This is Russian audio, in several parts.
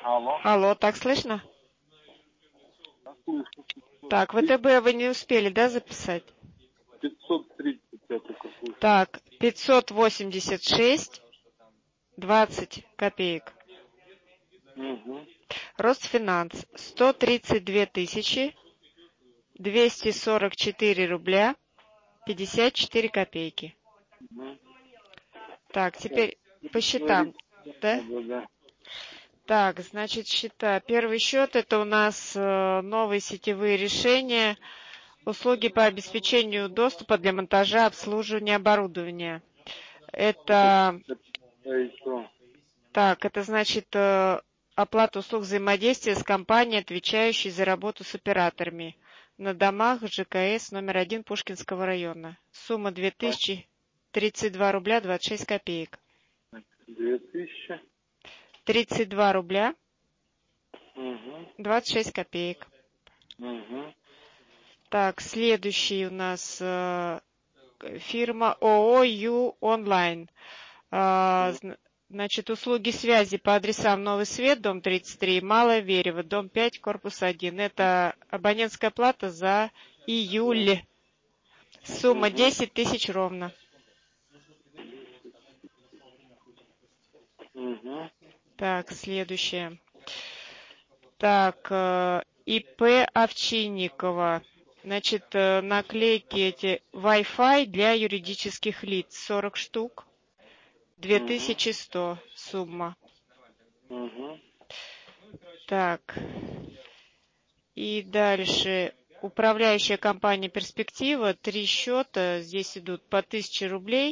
Алло. Алло, так слышно? Я слышу. Так, ВТБ вы не успели, да, записать? 530 я только слышу. Так, 586, 20 копеек. Угу. Росфинанс 132 тысячи 244 рубля 54 копейки. Угу. Так, теперь по счетам, да? Да. Так, значит, счета. Первый счет — это у нас новые сетевые решения, услуги по обеспечению доступа для монтажа, обслуживания оборудования. Это, Еще. так, это значит оплата услуг взаимодействия с компанией, отвечающей за работу с операторами на домах ЖКС номер 1 Пушкинского района. Сумма 2032 рубля 26 копеек. 2000. 32 рубля Угу. 26 копеек. Угу. Так, следующий у нас фирма ООО Ю Онлайн. Значит, услуги связи по адресам Новый Свет, дом 33, Малое Верево, дом 5, корпус 1. Это абонентская плата за июль. Сумма 10 тысяч ровно. Угу. Так, следующее. Так, ИП Овчинникова. Значит, наклейки эти Wi-Fi для юридических лиц. 40 штук. 2100 сумма. Угу. Так. И дальше. Управляющая компания «Перспектива». 3 счета. Здесь идут по 1000 рублей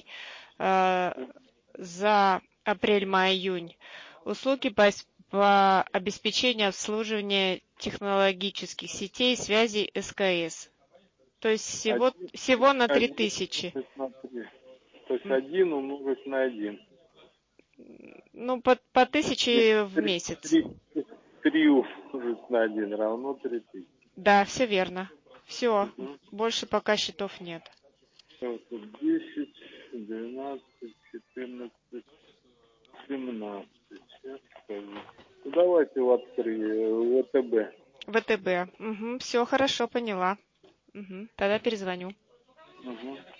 за апрель, май, июнь. Услуги по обеспечению обслуживания технологических сетей и связей СКС. То есть всего на 3000. То есть 1 умножить на 1. Ну, по 1000 в месяц. 3 умножить на 1 равно 3000. Да, все верно. Все, Угу. больше пока счетов нет. 10, 12, 14, 17. Сейчас скажу. Ну, давайте ВТБ. ВТБ. Угу, все хорошо, поняла. Угу, тогда перезвоню. Угу.